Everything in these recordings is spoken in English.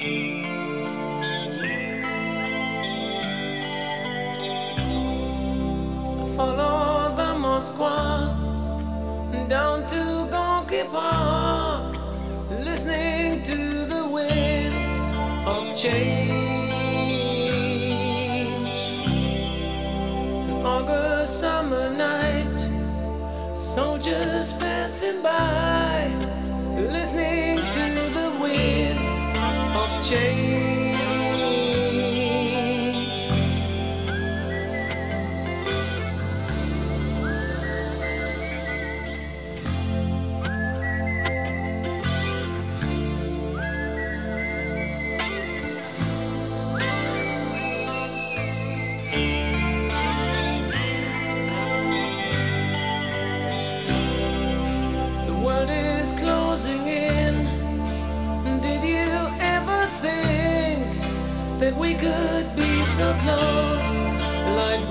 Follow the Moskva down to Gorky Park, listening to the wind of change. An August summer night, soldiers passing by, listening to the wind of change. Closing in. Did you ever think that we could be so close, like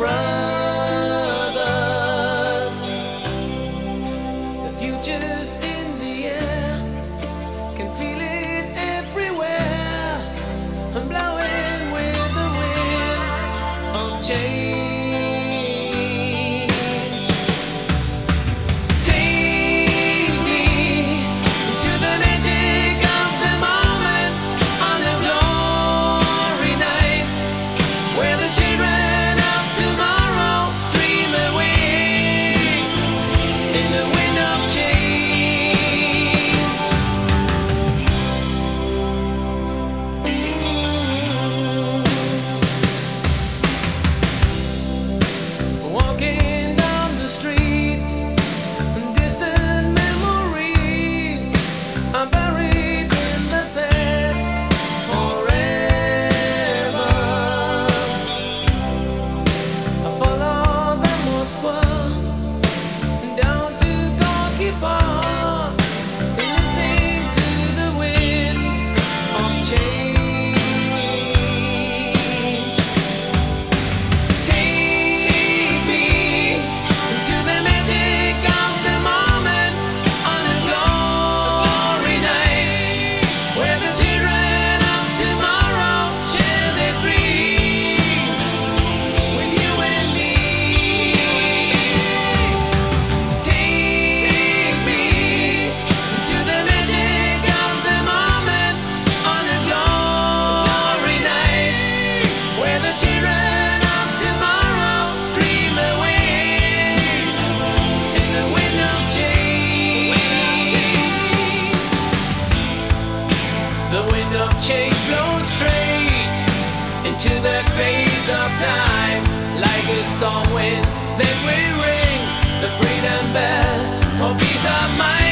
brothers? The future's in the air, can feel it everywhere. I'm blowing with the wind of change. Change blows straight into the phase of time, like a storm wind. Then we ring the freedom bell for peace of mind.